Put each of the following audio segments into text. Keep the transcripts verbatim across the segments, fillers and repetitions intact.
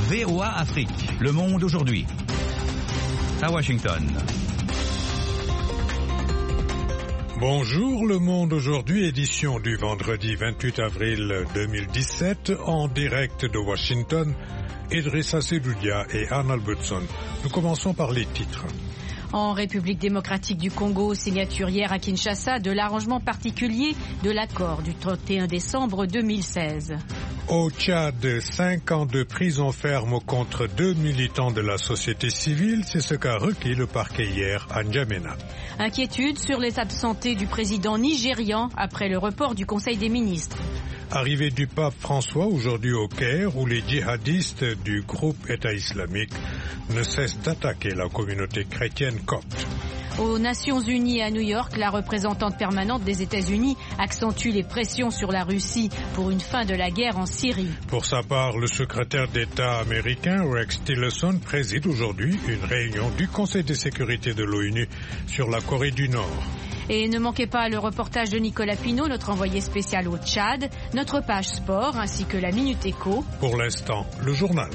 V O A Afrique, Le Monde aujourd'hui. À Washington. Bonjour, Le Monde aujourd'hui, édition du vendredi vingt-huit avril deux mille dix-sept, en direct de Washington. Idrissa Sedoudia et Arnold Butson. Nous commençons par les titres. En République démocratique du Congo, signature hier à Kinshasa de l'arrangement particulier de l'accord du trente et un décembre deux mille seize. Au Tchad, cinq ans de prison ferme contre deux militants de la société civile, c'est ce qu'a requis le parquet hier à N'Djamena. Inquiétude sur l'état de santé du président nigérian après le report du Conseil des ministres. Arrivée du pape François aujourd'hui au Caire, où les djihadistes du groupe État islamique ne cessent d'attaquer la communauté chrétienne copte. Aux Nations Unies à New York, la représentante permanente des États-Unis accentue les pressions sur la Russie pour une fin de la guerre en Syrie. Pour sa part, le secrétaire d'État américain Rex Tillerson préside aujourd'hui une réunion du Conseil de sécurité de l'ONU sur la Corée du Nord. Et ne manquez pas le reportage de Nicolas Pinault, notre envoyé spécial au Tchad, notre page sport ainsi que la Minute Éco. Pour l'instant, le journal.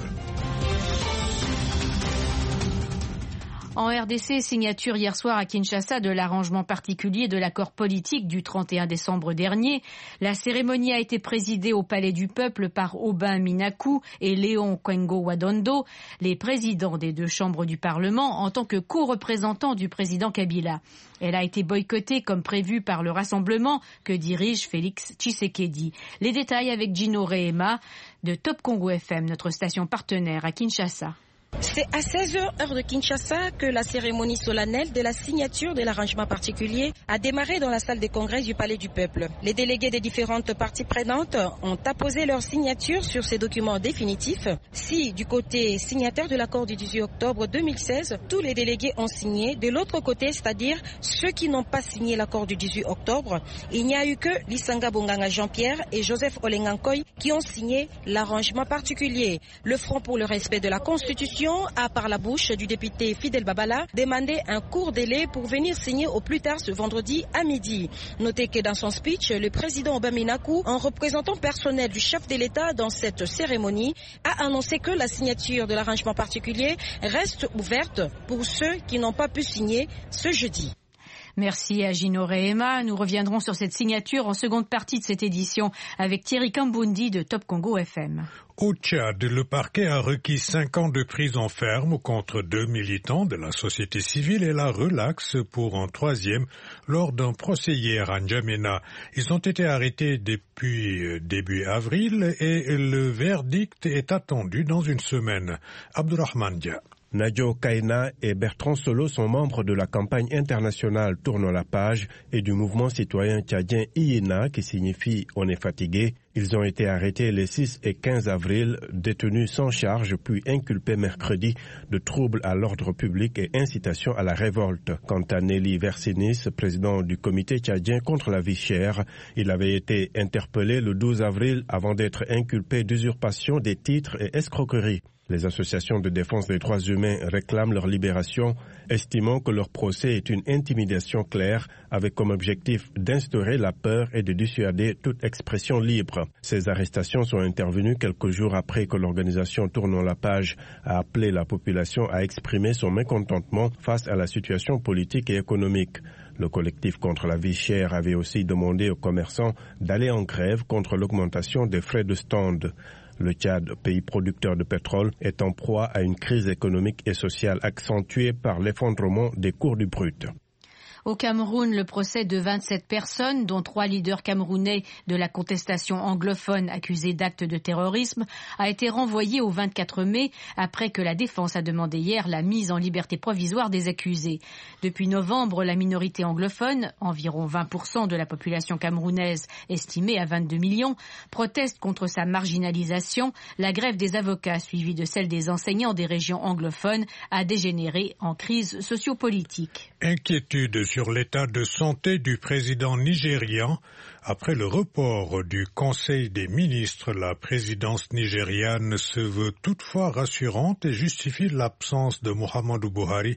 En R D C, signature hier soir à Kinshasa de l'arrangement particulier de l'accord politique du trente et un décembre dernier. La cérémonie a été présidée au Palais du Peuple par Aubin Minaku et Léon Kwengo Wadondo, les présidents des deux chambres du Parlement, en tant que co-représentants du président Kabila. Elle a été boycottée comme prévu par le rassemblement que dirige Félix Tshisekedi. Les détails avec Gino Rehema de Top Congo F M, notre station partenaire à Kinshasa. C'est à seize heures heure de Kinshasa que la cérémonie solennelle de la signature de l'arrangement particulier a démarré dans la salle des congrès du Palais du Peuple. Les délégués des différentes parties prenantes ont apposé leur signature sur ces documents définitifs. Si du côté signataire de l'accord du dix-huit octobre deux mille seize, tous les délégués ont signé, de l'autre côté, c'est-à-dire ceux qui n'ont pas signé l'accord du dix-huit octobre, il n'y a eu que Lissanga Bonganga Jean-Pierre et Joseph Olengankoy qui ont signé l'arrangement particulier. Le Front pour le respect de la Constitution a, par la bouche du député Fidel Babala, demandé un court délai pour venir signer au plus tard ce vendredi à midi. Notez que dans son speech, le président Aubin Minaku, en représentant personnel du chef de l'État dans cette cérémonie, a annoncé que la signature de l'arrangement particulier reste ouverte pour ceux qui n'ont pas pu signer ce jeudi. Merci à Gino Rehema. Nous reviendrons sur cette signature en seconde partie de cette édition avec Thierry Kambundi de Top Congo F M. Au Tchad, le parquet a requis cinq ans de prison ferme contre deux militants de la société civile et la relaxe pour un troisième lors d'un procès hier à N'Djamena. Ils ont été arrêtés depuis début avril et le verdict est attendu dans une semaine. Abdourahmane Dia. Nadjo Kaina et Bertrand Solo sont membres de la campagne internationale Tournons la page et du mouvement citoyen tchadien I E N A qui signifie On est fatigué. Ils ont été arrêtés les six et quinze avril, détenus sans charge puis inculpés mercredi de troubles à l'ordre public et incitation à la révolte. Quant à Nelly Versinis, président du comité tchadien contre la vie chère, il avait été interpellé le douze avril avant d'être inculpé d'usurpation des titres et escroquerie. Les associations de défense des droits humains réclament leur libération, estimant que leur procès est une intimidation claire avec comme objectif d'instaurer la peur et de dissuader toute expression libre. Ces arrestations sont intervenues quelques jours après que l'organisation Tournons la page a appelé la population à exprimer son mécontentement face à la situation politique et économique. Le collectif contre la vie chère avait aussi demandé aux commerçants d'aller en grève contre l'augmentation des frais de stand. Le Tchad, pays producteur de pétrole, est en proie à une crise économique et sociale accentuée par l'effondrement des cours du brut. Au Cameroun, le procès de vingt-sept personnes, dont trois leaders camerounais de la contestation anglophone accusés d'actes de terrorisme, a été renvoyé au vingt-quatre mai après que la défense a demandé hier la mise en liberté provisoire des accusés. Depuis novembre, la minorité anglophone, environ vingt pour cent de la population camerounaise estimée à vingt-deux millions, proteste contre sa marginalisation. La grève des avocats, suivie de celle des enseignants des régions anglophones, a dégénéré en crise sociopolitique. Inquiétude sur l'état de santé du président nigérian. Après le report du Conseil des ministres, la présidence nigériane se veut toutefois rassurante et justifie l'absence de Muhammadu Buhari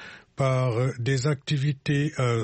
par des activités euh,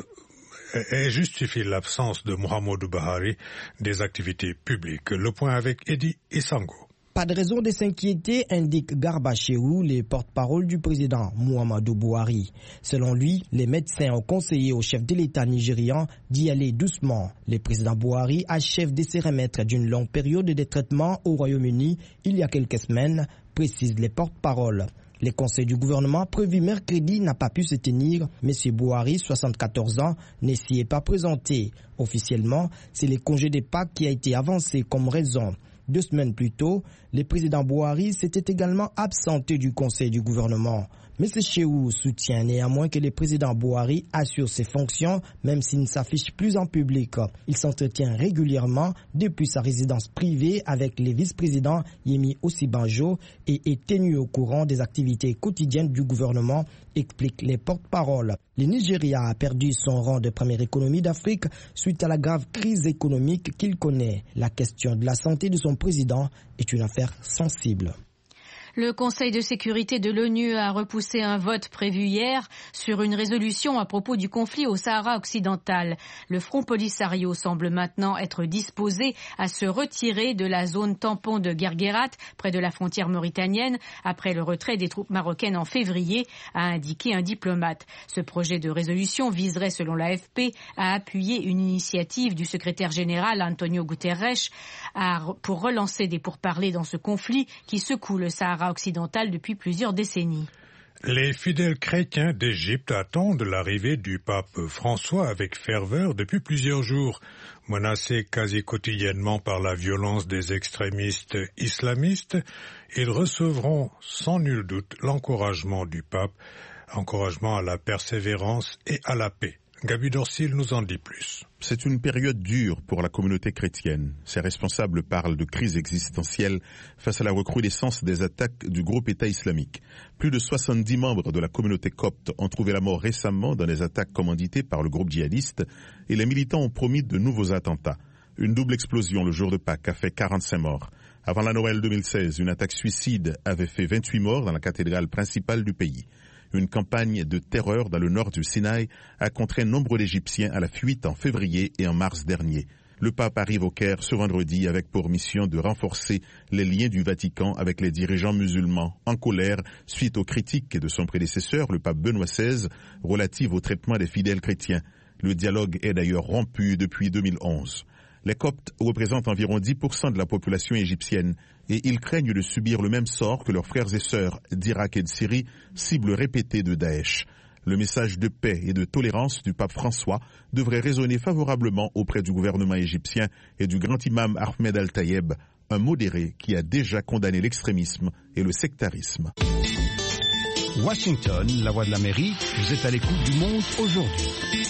et justifie l'absence de Muhammadu Buhari des activités publiques. Le point avec Eddie Isango. Pas de raison de s'inquiéter, indique Garba Shehu, le porte-parole du président Muhammadu Buhari. Selon lui, les médecins ont conseillé au chef de l'État nigérian d'y aller doucement. Le président Buhari achève de se remettre d'une longue période de traitement au Royaume-Uni il y a quelques semaines, précisent les porte-paroles. Le conseil du gouvernement prévu mercredi n'a pas pu se tenir. M. Buhari, soixante-quatorze ans, ne s'y est pas présenté. Officiellement, c'est le congé de Pâques qui a été avancé comme raison. Deux semaines plus tôt, le président Buhari s'était également absenté du conseil du gouvernement. M. Shehu soutient néanmoins que le président Buhari assure ses fonctions, même s'il ne s'affiche plus en public. Il s'entretient régulièrement depuis sa résidence privée avec le vice-président Yemi Osibanjo et est tenu au courant des activités quotidiennes du gouvernement, expliquent les porte-paroles. Le Nigeria a perdu son rang de première économie d'Afrique suite à la grave crise économique qu'il connaît. La question de la santé de son président est une affaire sensible. Le Conseil de sécurité de l'ONU a repoussé un vote prévu hier sur une résolution à propos du conflit au Sahara occidental. Le Front Polisario semble maintenant être disposé à se retirer de la zone tampon de Guerguerat, près de la frontière mauritanienne, après le retrait des troupes marocaines en février, a indiqué un diplomate. Ce projet de résolution viserait, selon l'A F P, à appuyer une initiative du secrétaire général Antonio Guterres à, pour relancer des pourparlers dans ce conflit qui secoue le Sahara occidentale depuis plusieurs décennies. Les fidèles chrétiens d'Égypte attendent l'arrivée du pape François avec ferveur depuis plusieurs jours. Menacés quasi quotidiennement par la violence des extrémistes islamistes, ils recevront sans nul doute l'encouragement du pape, encouragement à la persévérance et à la paix. Gabi Dorsil nous en dit plus. C'est une période dure pour la communauté chrétienne. Ses responsables parlent de crise existentielle face à la recrudescence des attaques du groupe État islamique. Plus de soixante-dix membres de la communauté copte ont trouvé la mort récemment dans des attaques commanditées par le groupe djihadiste et les militants ont promis de nouveaux attentats. Une double explosion le jour de Pâques a fait quarante-cinq morts. Avant la Noël deux mille seize, une attaque suicide avait fait vingt-huit morts dans la cathédrale principale du pays. Une campagne de terreur dans le nord du Sinaï a contraint nombre d'Égyptiens à la fuite en février et en mars dernier. Le pape arrive au Caire ce vendredi avec pour mission de renforcer les liens du Vatican avec les dirigeants musulmans en colère suite aux critiques de son prédécesseur, le pape Benoît seize, relatives au traitement des fidèles chrétiens. Le dialogue est d'ailleurs rompu depuis deux mille onze. Les Coptes représentent environ dix pour cent de la population égyptienne et ils craignent de subir le même sort que leurs frères et sœurs d'Irak et de Syrie, cibles répétées de Daesh. Le message de paix et de tolérance du pape François devrait résonner favorablement auprès du gouvernement égyptien et du grand imam Ahmed Al-Tayeb, un modéré qui a déjà condamné l'extrémisme et le sectarisme. Washington, la voix de l'Amérique, vous êtes à l'écoute du monde aujourd'hui.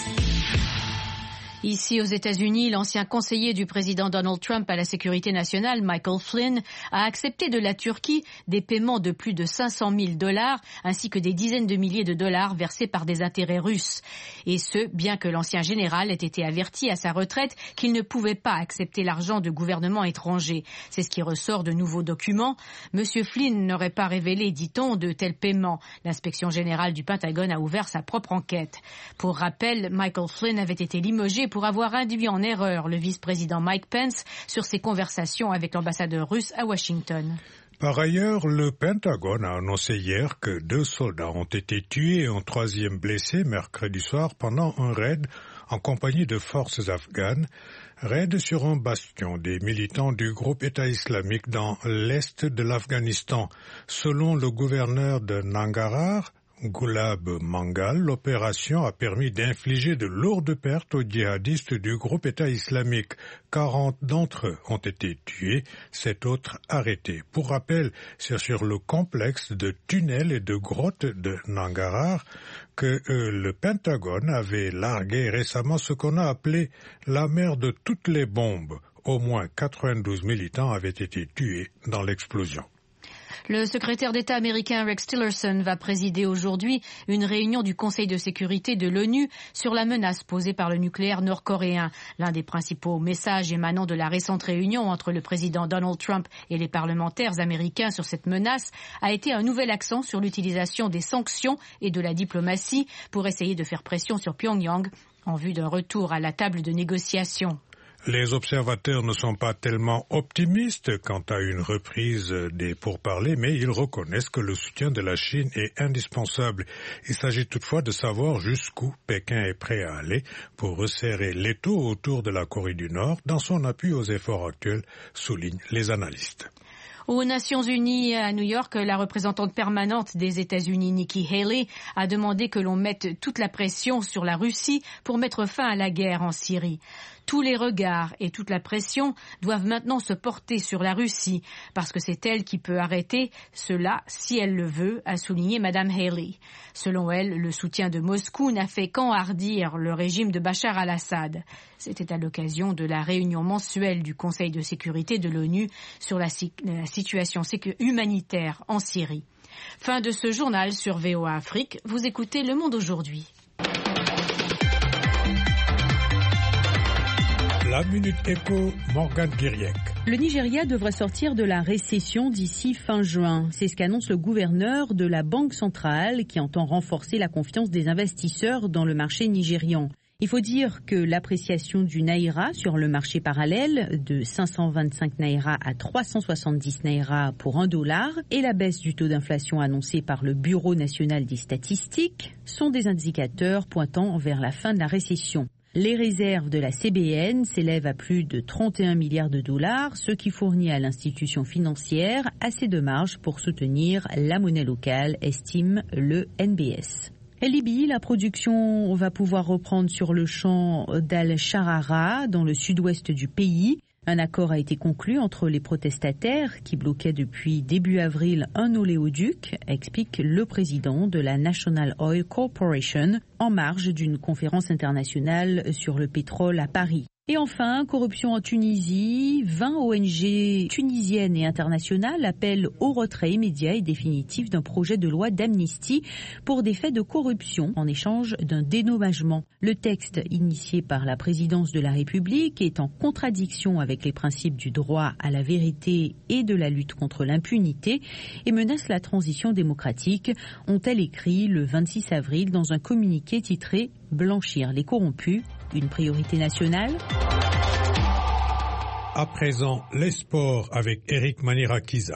Ici aux États-Unis, l'ancien conseiller du président Donald Trump à la sécurité nationale, Michael Flynn, a accepté de la Turquie des paiements de plus de cinq cent mille dollars ainsi que des dizaines de milliers de dollars versés par des intérêts russes. Et ce, bien que l'ancien général ait été averti à sa retraite qu'il ne pouvait pas accepter l'argent de gouvernements étrangers. C'est ce qui ressort de nouveaux documents. Monsieur Flynn n'aurait pas révélé, dit-on, de tels paiements. L'inspection générale du Pentagone a ouvert sa propre enquête. Pour rappel, Michael Flynn avait été limogé pour avoir induit en erreur le vice-président Mike Pence sur ses conversations avec l'ambassadeur russe à Washington. Par ailleurs, le Pentagone a annoncé hier que deux soldats ont été tués et un troisième blessé mercredi soir pendant un raid en compagnie de forces afghanes, raid sur un bastion des militants du groupe État islamique dans l'est de l'Afghanistan. Selon le gouverneur de Nangarhar, Gulab Mangal, l'opération a permis d'infliger de lourdes pertes aux djihadistes du groupe État islamique. quarante d'entre eux ont été tués, sept autres arrêtés. Pour rappel, c'est sur le complexe de tunnels et de grottes de Nangarhar que euh, le Pentagone avait largué récemment ce qu'on a appelé la mer de toutes les bombes. Au moins quatre-vingt-douze militants avaient été tués dans l'explosion. Le secrétaire d'État américain Rex Tillerson va présider aujourd'hui une réunion du Conseil de sécurité de l'ONU sur la menace posée par le nucléaire nord-coréen. L'un des principaux messages émanant de la récente réunion entre le président Donald Trump et les parlementaires américains sur cette menace a été un nouvel accent sur l'utilisation des sanctions et de la diplomatie pour essayer de faire pression sur Pyongyang en vue d'un retour à la table de négociation. Les observateurs ne sont pas tellement optimistes quant à une reprise des pourparlers, mais ils reconnaissent que le soutien de la Chine est indispensable. Il s'agit toutefois de savoir jusqu'où Pékin est prêt à aller pour resserrer l'étau autour de la Corée du Nord dans son appui aux efforts actuels, soulignent les analystes. Aux Nations Unies à New York, la représentante permanente des États-Unis, Nikki Haley, a demandé que l'on mette toute la pression sur la Russie pour mettre fin à la guerre en Syrie. Tous les regards et toute la pression doivent maintenant se porter sur la Russie, parce que c'est elle qui peut arrêter cela si elle le veut, a souligné Madame Haley. Selon elle, le soutien de Moscou n'a fait qu'enhardir le régime de Bachar al-Assad. C'était à l'occasion de la réunion mensuelle du Conseil de sécurité de l'ONU sur la, la situation humanitaire en Syrie. Fin de ce journal sur V O A Afrique. Vous écoutez Le Monde aujourd'hui. La Minute Éco, Morgane Guiriec. Le Nigeria devrait sortir de la récession d'ici fin juin. C'est ce qu'annonce le gouverneur de la Banque centrale qui entend renforcer la confiance des investisseurs dans le marché nigérian. Il faut dire que l'appréciation du naira sur le marché parallèle de cinq cent vingt-cinq naira à trois cent soixante-dix naira pour un dollar et la baisse du taux d'inflation annoncée par le Bureau national des statistiques sont des indicateurs pointant vers la fin de la récession. Les réserves de la C B N s'élèvent à plus de trente et un milliards de dollars, ce qui fournit à l'institution financière assez de marge pour soutenir la monnaie locale, estime le N B S. Libye, la production va pouvoir reprendre sur le champ d'Al-Sharara, dans le sud-ouest du pays. Un accord a été conclu entre les protestataires qui bloquaient depuis début avril un oléoduc, explique le président de la National Oil Corporation, en marge d'une conférence internationale sur le pétrole à Paris. Et enfin, corruption en Tunisie, vingt O N G tunisiennes et internationales appellent au retrait immédiat et définitif d'un projet de loi d'amnistie pour des faits de corruption en échange d'un dédommagement. Le texte initié par la présidence de la République est en contradiction avec les principes du droit à la vérité et de la lutte contre l'impunité et menace la transition démocratique, ont-elles écrit le vingt-six avril dans un communiqué titré « Blanchir les corrompus ». Une priorité nationale. À présent, les sports avec Eric Manirakiza.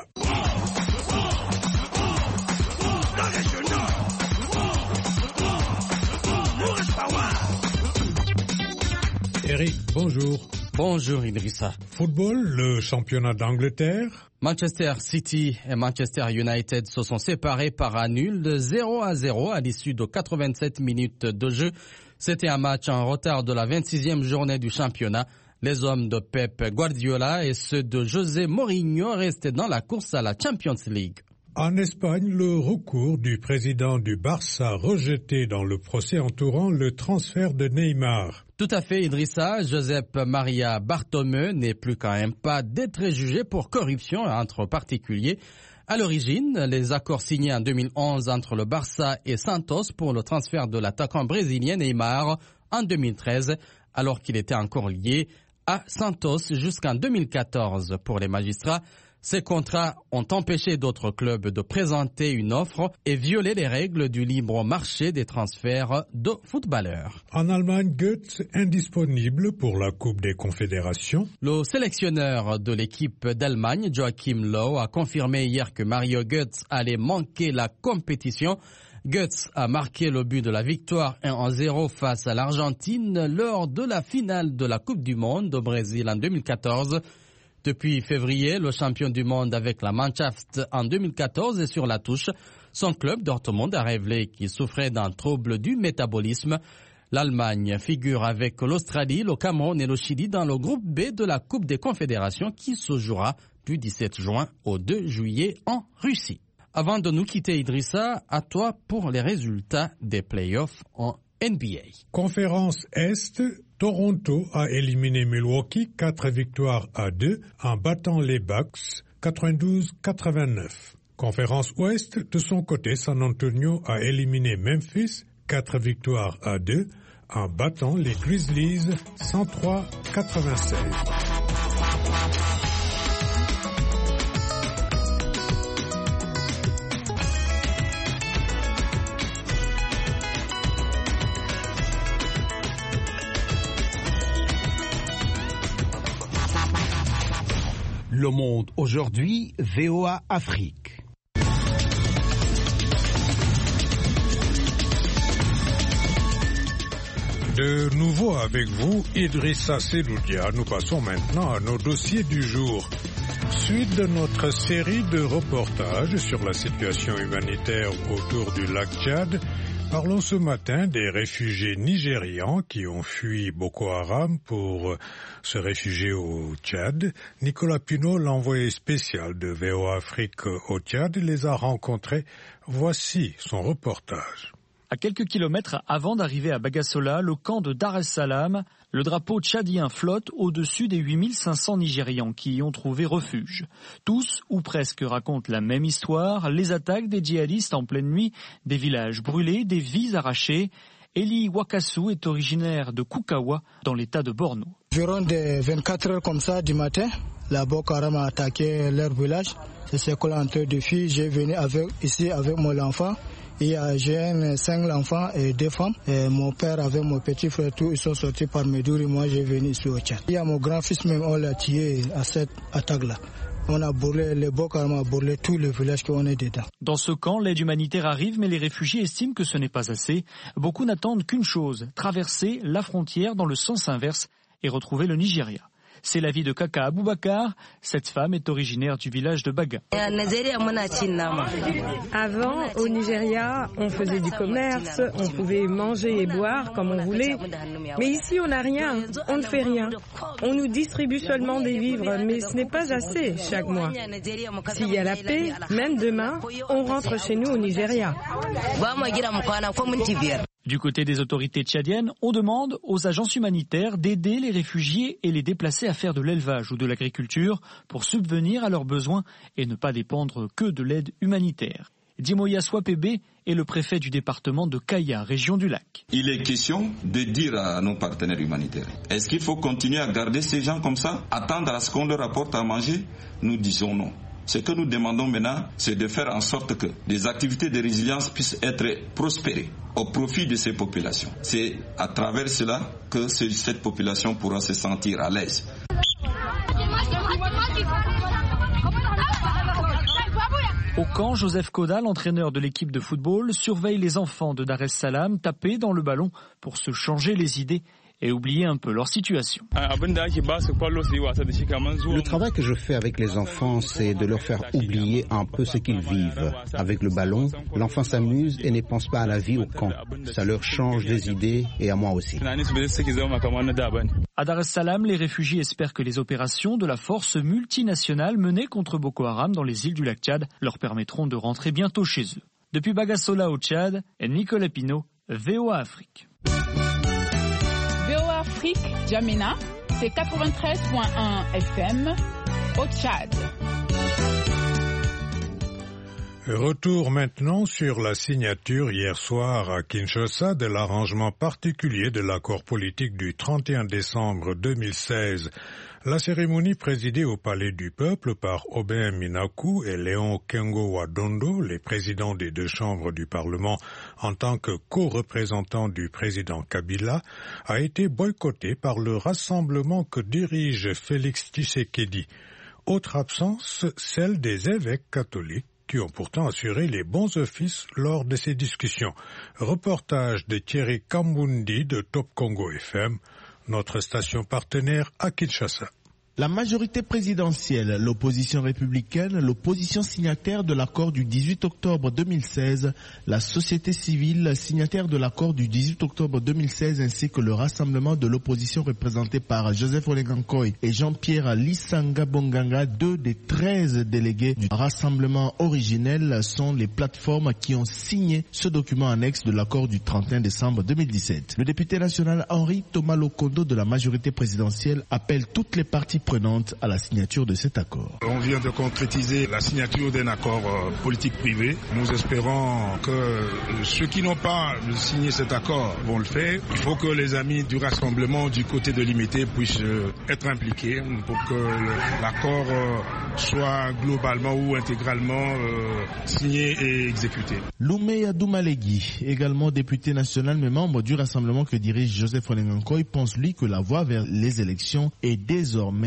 Eric, bonjour. Bonjour Idrissa. Football, le championnat d'Angleterre. Manchester City et Manchester United se sont séparés par un nul de zéro à zéro à l'issue de quatre-vingt-sept minutes de jeu. C'était un match en retard de la vingt-sixième journée du championnat. Les hommes de Pep Guardiola et ceux de José Mourinho restaient dans la course à la Champions League. En Espagne, le recours du président du Barça rejeté dans le procès entourant le transfert de Neymar. Tout à fait, Idrissa. Josep Maria Bartomeu n'est plus quand même pas d'être jugé pour corruption entre particuliers. À l'origine, les accords signés en deux mille onze entre le Barça et Santos pour le transfert de l'attaquant brésilien Neymar en deux mille treize, alors qu'il était encore lié à Santos jusqu'en deux mille quatorze. Pour les magistrats, ces contrats ont empêché d'autres clubs de présenter une offre et violé les règles du libre marché des transferts de footballeurs. En Allemagne, Götze indisponible pour la Coupe des Confédérations. Le sélectionneur de l'équipe d'Allemagne, Joachim Löw, a confirmé hier que Mario Götze allait manquer la compétition. Götze a marqué le but de la victoire un à zéro face à l'Argentine lors de la finale de la Coupe du Monde au Brésil en deux mille quatorze. Depuis février, le champion du monde avec la Mannschaft en deux mille quatorze est sur la touche. Son club Dortmund a révélé qu'il souffrait d'un trouble du métabolisme. L'Allemagne figure avec l'Australie, le Cameroun et le Chili dans le groupe B de la Coupe des Confédérations qui se jouera du dix-sept juin au deux juillet en Russie. Avant de nous quitter, Idrissa, à toi pour les résultats des playoffs en N B A. Conférence Est, Toronto a éliminé Milwaukee quatre victoires à deux en battant les Bucks quatre-vingt-douze à quatre-vingt-neuf. Conférence Ouest, de son côté, San Antonio a éliminé Memphis quatre victoires à deux en battant les Grizzlies cent trois à quatre-vingt-seize. Le Monde aujourd'hui, V O A Afrique. De nouveau avec vous, Idrissa Seloudia. Nous passons maintenant à nos dossiers du jour. Suite de notre série de reportages sur la situation humanitaire autour du lac Tchad, parlons ce matin des réfugiés nigérians qui ont fui Boko Haram pour se réfugier au Tchad. Nicolas Pinault, l'envoyé spécial de V O A Afrique au Tchad, les a rencontrés. Voici son reportage. À quelques kilomètres avant d'arriver à Bagassola, le camp de Dar es Salaam, le drapeau tchadien flotte au-dessus des huit mille cinq cents Nigérians qui y ont trouvé refuge. Tous, ou presque, racontent la même histoire, les attaques des djihadistes en pleine nuit, des villages brûlés, des vies arrachées. Eli Wakasu est originaire de Kukawa, dans l'état de Borno. Environ de vingt-quatre heures comme ça du matin, la Boko Haram a attaqué leur village. C'est ce qu'on est en train de faire. J'ai venu avec, ici avec mon enfant. Il y a, j'ai cinq enfants et deux femmes. Et mon père avec mon petit frère, tous ils sont sortis par Médouri. Moi, j'ai venu ici au Tchad. Il y a mon grand-fils même, on l'a tué à cette attaque-là. On a brûlé, les Boko Haram a brûlé tous les villages qu'on est dedans. Dans ce camp, l'aide humanitaire arrive, mais les réfugiés estiment que ce n'est pas assez. Beaucoup n'attendent qu'une chose, traverser la frontière dans le sens inverse et retrouver le Nigeria. C'est l'avis de Kaka Aboubakar. Cette femme est originaire du village de Baga. Avant, au Nigeria, on faisait du commerce, on pouvait manger et boire comme on voulait. Mais ici, on n'a rien, on ne fait rien. On nous distribue seulement des vivres, mais ce n'est pas assez chaque mois. S'il y a la paix, même demain, on rentre chez nous au Nigeria. Du côté des autorités tchadiennes, on demande aux agences humanitaires d'aider les réfugiés et les déplacés à faire de l'élevage ou de l'agriculture pour subvenir à leurs besoins et ne pas dépendre que de l'aide humanitaire. Dimoya Swapebe est le préfet du département de Kaya, région du lac. Il est question de dire à nos partenaires humanitaires, est-ce qu'il faut continuer à garder ces gens comme ça, attendre à ce qu'on leur apporte à manger? Nous disons non. Ce que nous demandons maintenant, c'est de faire en sorte que des activités de résilience puissent être prospérées au profit de ces populations. C'est à travers cela que cette population pourra se sentir à l'aise. Au camp, Joseph Koda, l'entraîneur de l'équipe de football, surveille les enfants de Dar es Salaam taper dans le ballon pour se changer les idées et oublier un peu leur situation. Le travail que je fais avec les enfants, c'est de leur faire oublier un peu ce qu'ils vivent. Avec le ballon, l'enfant s'amuse et ne pense pas à la vie au camp. Ça leur change les idées et à moi aussi. À Dar es Salaam, les réfugiés espèrent que les opérations de la force multinationale menée contre Boko Haram dans les îles du lac Tchad leur permettront de rentrer bientôt chez eux. Depuis Bagassola au Tchad, Nicolas Pinault, V O A Afrique. V O A Afrique, Djamena, c'est quatre-vingt-treize virgule un F M au Tchad. Retour maintenant sur la signature hier soir à Kinshasa de l'arrangement particulier de l'accord politique du trente et un décembre deux mille seize. La cérémonie présidée au Palais du Peuple par Aubin Minaku et Léon Kengo Wadondo, les présidents des deux chambres du Parlement en tant que co-représentants du président Kabila, a été boycottée par le rassemblement que dirige Félix Tshisekedi. Autre absence, celle des évêques catholiques, qui ont pourtant assuré les bons offices lors de ces discussions. Reportage de Thierry Kambundi de Top Congo F M, notre station partenaire à Kinshasa. La majorité présidentielle, l'opposition républicaine, l'opposition signataire de l'accord du dix-huit octobre deux mille seize, la société civile signataire de l'accord du dix-huit octobre deux mille seize ainsi que le rassemblement de l'opposition représenté par Joseph Olengankoy et Jean-Pierre Lissanga Bonganga, deux des treize délégués du rassemblement originel, sont les plateformes qui ont signé ce document annexe de l'accord du trente et un décembre deux mille dix-sept. Le député national Henri Thomas Lokondo de la majorité présidentielle appelle toutes les parties prenante à la signature de cet accord. On vient de concrétiser la signature d'un accord euh, politique privé. Nous espérons que euh, ceux qui n'ont pas signé cet accord vont le faire. Il faut que les amis du rassemblement du côté de l'I M T puissent euh, être impliqués pour que le, l'accord euh, soit globalement ou intégralement euh, signé et exécuté. Loumé Adoumalegui, également député national mais membre du rassemblement que dirige Joseph Olengankoy, pense lui que la voie vers les élections est désormais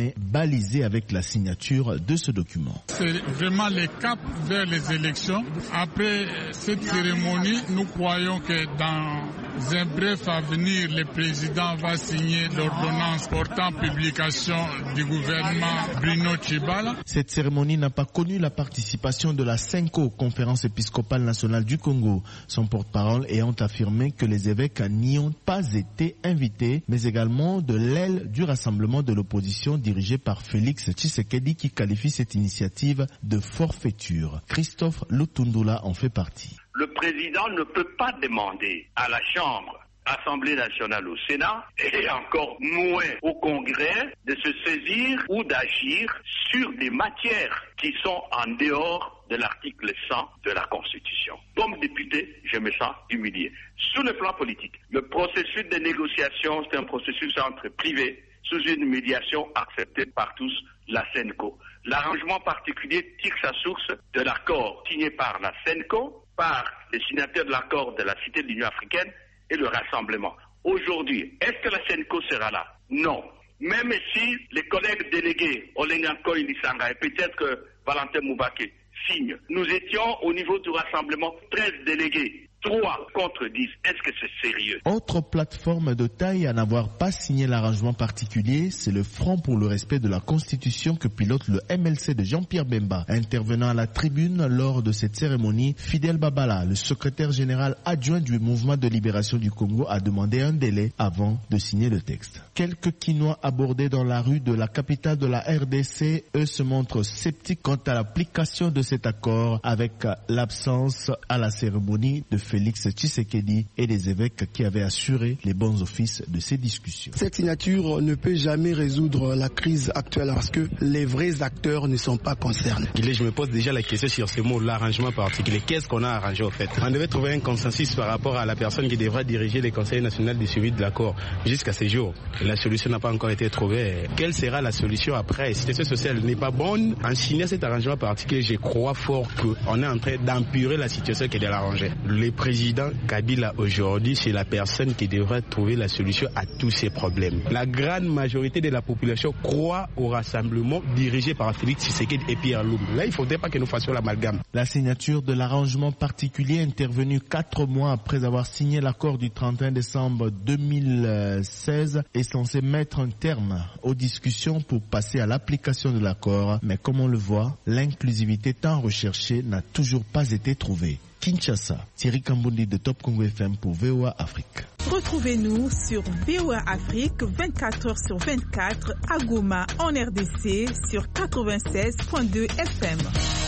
est balisé avec la signature de ce document. C'est vraiment le cap vers les élections. Après cette cérémonie, nous croyons que dans un bref avenir, le président va signer l'ordonnance portant publication du gouvernement Bruno Tshibala. Cette cérémonie n'a pas connu la participation de la CENCO, Conférence épiscopale nationale du Congo. Son porte-parole ayant affirmé que les évêques n'y ont pas été invités, mais également de l'aile du rassemblement de l'opposition dirigé par Félix Tshisekedi qui qualifie cette initiative de forfaiture. Christophe Lutundula en fait partie. Le président ne peut pas demander à la Chambre, Assemblée nationale au Sénat, et encore moins au Congrès, de se saisir ou d'agir sur des matières qui sont en dehors de l'article cent de la Constitution. Comme député, je me sens humilié. Sur le plan politique, le processus de négociation, c'est un processus entre privés, sous une médiation acceptée par tous, la CENCO. L'arrangement particulier tire sa source de l'accord signé par la CENCO, par les signataires de l'accord de la Cité de l'Union africaine et le rassemblement. Aujourd'hui, est-ce que la CENCO sera là? Non. Même si les collègues délégués, Olenganko Ilisanga et peut-être que Valentin Moubake signent, nous étions au niveau du rassemblement treize délégués. trois contre dix, est-ce que c'est sérieux? Autre plateforme de taille à n'avoir pas signé l'arrangement particulier, c'est le Front pour le respect de la Constitution que pilote le M L C de Jean-Pierre Bemba. Intervenant à la tribune lors de cette cérémonie, Fidel Babala, le secrétaire général adjoint du Mouvement de libération du Congo, a demandé un délai avant de signer le texte. Quelques Quinois abordés dans la rue de la capitale de la R D C, eux se montrent sceptiques quant à l'application de cet accord avec l'absence à la cérémonie de Félix Tshisekedi et les évêques qui avaient assuré les bons offices de ces discussions. Cette signature ne peut jamais résoudre la crise actuelle parce que les vrais acteurs ne sont pas concernés. Je me pose déjà la question sur ce mot, l'arrangement particulier. Qu'est-ce qu'on a arrangé au fait? On devait trouver un consensus par rapport à la personne qui devra diriger les conseils nationaux du suivi de l'accord. Jusqu'à ce jour, la solution n'a pas encore été trouvée. Quelle sera la solution après? Si la situation sociale n'est pas bonne, en signant cet arrangement particulier, je crois fort qu'on est en train d'empirer la situation qui est de l'arranger. Les Le président Kabila aujourd'hui, c'est la personne qui devrait trouver la solution à tous ces problèmes. La grande majorité de la population croit au rassemblement dirigé par Félix Tshisekedi et Pierre Lumumba. Là, il ne faudrait pas que nous fassions l'amalgame. La signature de l'arrangement particulier intervenue quatre mois après avoir signé l'accord du trente et un décembre deux mille seize est censée mettre un terme aux discussions pour passer à l'application de l'accord. Mais comme on le voit, l'inclusivité tant recherchée n'a toujours pas été trouvée. Kinshasa, Thierry Kambundi de Top Congo F M pour V O A Afrique. Retrouvez-nous sur V O A Afrique vingt-quatre heures sur vingt-quatre à Goma en R D C sur quatre-vingt-seize virgule deux F M.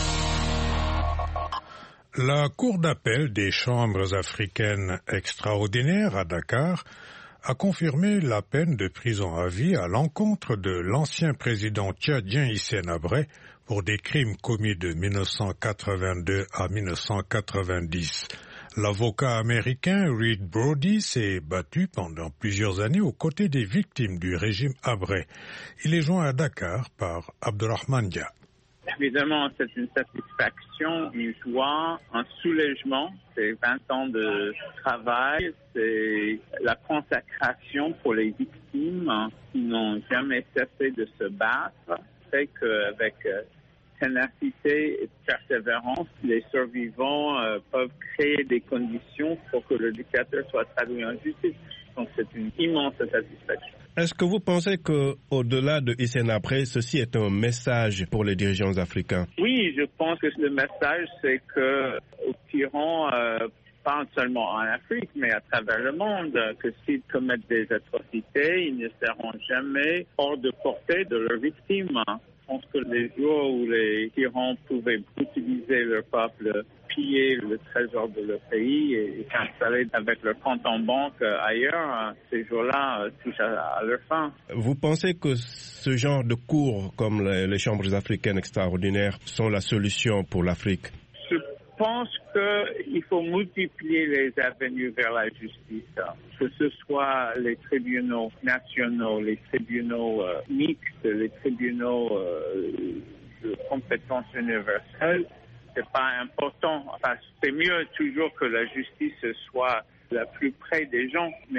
La Cour d'appel des chambres africaines extraordinaires à Dakar a confirmé la peine de prison à vie à l'encontre de l'ancien président tchadien Hissène Habré pour des crimes commis de mille neuf cent quatre-vingt-deux à mille neuf cent quatre-vingt-dix. L'avocat américain Reed Brody s'est battu pendant plusieurs années aux côtés des victimes du régime Habré. Il est joint à Dakar par Abdurrahman Dia. Évidemment, c'est une satisfaction, une joie, un soulagement. C'est vingt ans de travail, c'est la consacration pour les victimes qui n'ont jamais cessé de se battre. C'est qu'avec ténacité et persévérance, les survivants euh, peuvent créer des conditions pour que le dictateur soit traduit en justice. Donc c'est une immense satisfaction. Est-ce que vous pensez qu'au-delà de Hissène Habré, ceci est un message pour les dirigeants africains? Oui, je pense que le message, c'est que aux tyrans, euh, pas seulement en Afrique, mais à travers le monde, que s'ils commettent des atrocités, ils ne seront jamais hors de portée de leurs victimes. Je pense que les jours où les tyrans pouvaient utiliser leur peuple, piller le trésor de leur pays et s'installer avec leur compte en banque ailleurs, ces jours-là touchent à, à leur fin. Vous pensez que ce genre de cours comme les, les chambres africaines extraordinaires sont la solution pour l'Afrique? Je pense qu'il faut multiplier les avenues vers la justice, que ce soit les tribunaux nationaux, les tribunaux euh, mixtes, les tribunaux euh, de compétence universelle. C'est pas important. Enfin, c'est mieux toujours que la justice soit la plus près des gens, mais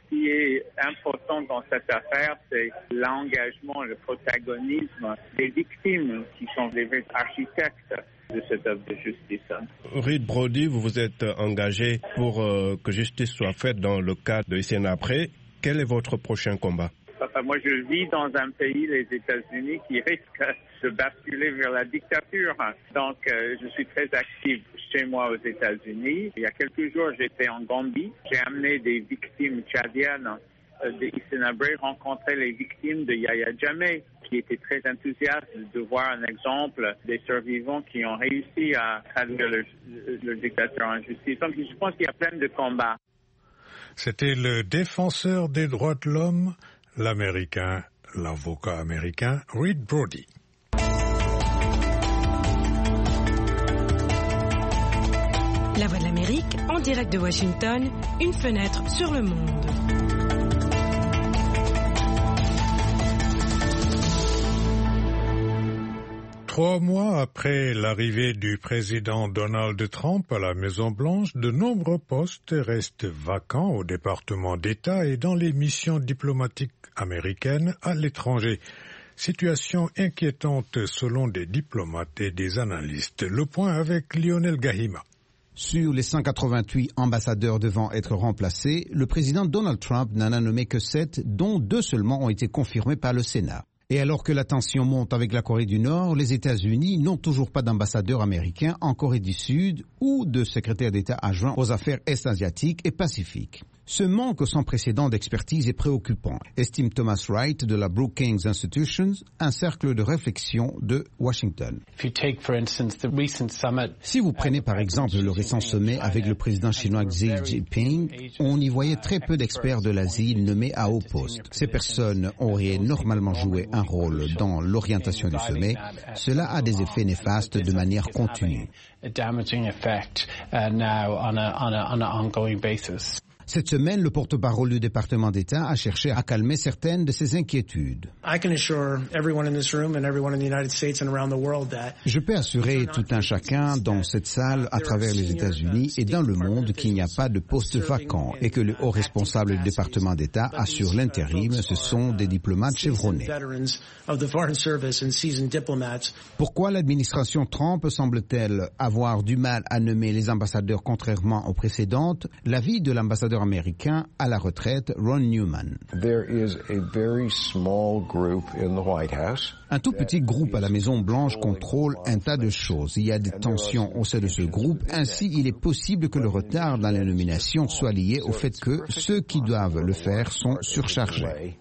qui est important dans cette affaire, c'est l'engagement, le protagonisme des victimes qui sont les architectes de cette œuvre de justice. Reed Brody, vous vous êtes engagé pour euh, que justice soit faite dans le cadre de Hissène-Habré. Quel est votre prochain combat? Moi, je vis dans un pays, les États-Unis, qui risque de basculer vers la dictature. Donc, euh, je suis très active chez moi aux États-Unis. Il y a quelques jours, j'étais en Gambie. J'ai amené des victimes tchadiennes euh, de Hissène-Habré rencontrer les victimes de Yahya Jammeh, qui étaient très enthousiastes de voir un exemple des survivants qui ont réussi à traduire le, le dictateur en justice. Donc, je pense qu'il y a plein de combats. C'était le défenseur des droits de l'homme, l'Américain, l'avocat américain Reed Brody. La Voix de l'Amérique, en direct de Washington, une fenêtre sur le monde. Trois mois après l'arrivée du président Donald Trump à la Maison-Blanche, de nombreux postes restent vacants au département d'État et dans les missions diplomatiques américaines à l'étranger. Situation inquiétante selon des diplomates et des analystes. Le point avec Lionel Gahima. Sur les cent quatre-vingt-huit ambassadeurs devant être remplacés, le président Donald Trump n'en a nommé que sept, dont deux seulement ont été confirmés par le Sénat. Et alors que la tension monte avec la Corée du Nord, les États-Unis n'ont toujours pas d'ambassadeur américain en Corée du Sud ou de secrétaire d'État adjoint aux affaires est-asiatiques et pacifiques. Ce manque sans précédent d'expertise est préoccupant, estime Thomas Wright de la Brookings Institutions, un cercle de réflexion de Washington. Si vous prenez par exemple le récent sommet avec le président chinois Xi Jinping, on y voyait très peu d'experts de l'Asie nommés à haut poste. Ces personnes auraient normalement joué un rôle dans l'orientation du sommet. Cela a des effets néfastes de manière continue. Cette semaine, le porte-parole du département d'État a cherché à calmer certaines de ces inquiétudes. Je peux assurer tout un chacun dans cette salle, à travers les États-Unis et dans le monde, qu'il n'y a pas de poste vacant et que les hauts responsables du département d'État assurent l'intérim. Ce sont des diplomates chevronnés. Pourquoi l'administration Trump semble-t-elle avoir du mal à nommer les ambassadeurs contrairement aux précédentes? L'avis de l'ambassadeur américain à la retraite, Ron Newman. Un tout petit groupe à la Maison-Blanche contrôle un tas de choses. Il y a des tensions au sein de ce groupe. Ainsi, il est possible que le retard dans les nominations soit lié au fait que ceux qui doivent le faire sont surchargés.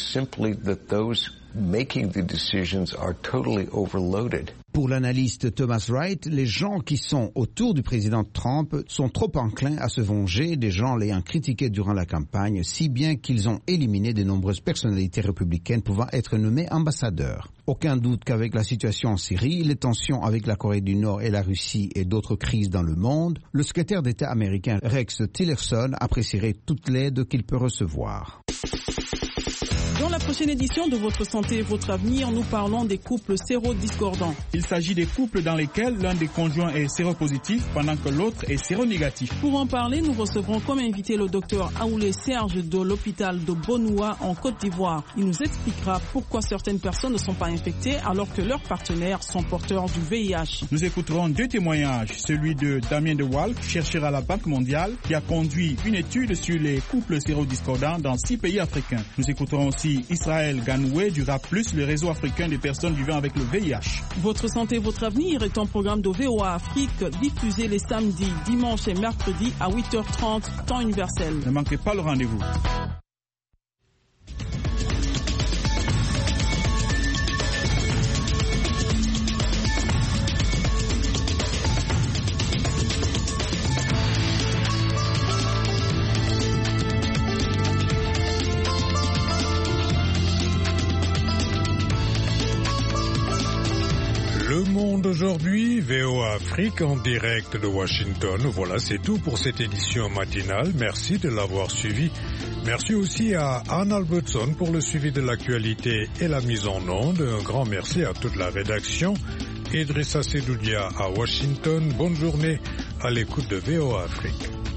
Making the decisions are totally overloaded. Pour l'analyste Thomas Wright, les gens qui sont autour du président Trump sont trop enclins à se venger des gens l'ayant critiqué durant la campagne, si bien qu'ils ont éliminé de nombreuses personnalités républicaines pouvant être nommées ambassadeurs. Aucun doute qu'avec la situation en Syrie, les tensions avec la Corée du Nord et la Russie et d'autres crises dans le monde, le secrétaire d'État américain Rex Tillerson apprécierait toute l'aide qu'il peut recevoir. Dans la prochaine édition de Votre Santé et Votre Avenir, nous parlons des couples sérodiscordants. Il s'agit des couples dans lesquels l'un des conjoints est séropositif pendant que l'autre est séronégatif. Pour en parler, nous recevrons comme invité le docteur Aoulé Serge de l'hôpital de Bonoua en Côte d'Ivoire. Il nous expliquera pourquoi certaines personnes ne sont pas infectées alors que leurs partenaires sont porteurs du V I H. Nous écouterons deux témoignages, celui de Damien De Walk, chercheur à la Banque mondiale, qui a conduit une étude sur les couples sérodiscordants dans six pays africains. Nous écouterons aussi Israël Ganoué du RAP plus, le réseau africain des personnes vivant avec le V I H. Votre santé, votre avenir est un programme de V O A Afrique diffusé les samedis, dimanches et mercredis à huit heures trente, temps universel. Ne manquez pas le rendez-vous. Le Monde aujourd'hui, V O A Afrique en direct de Washington. Voilà, c'est tout pour cette édition matinale. Merci de l'avoir suivi. Merci aussi à Anne Albertson pour le suivi de l'actualité et la mise en onde. Un grand merci à toute la rédaction. Idrissa Sedoudia à Washington. Bonne journée à l'écoute de V O A Afrique.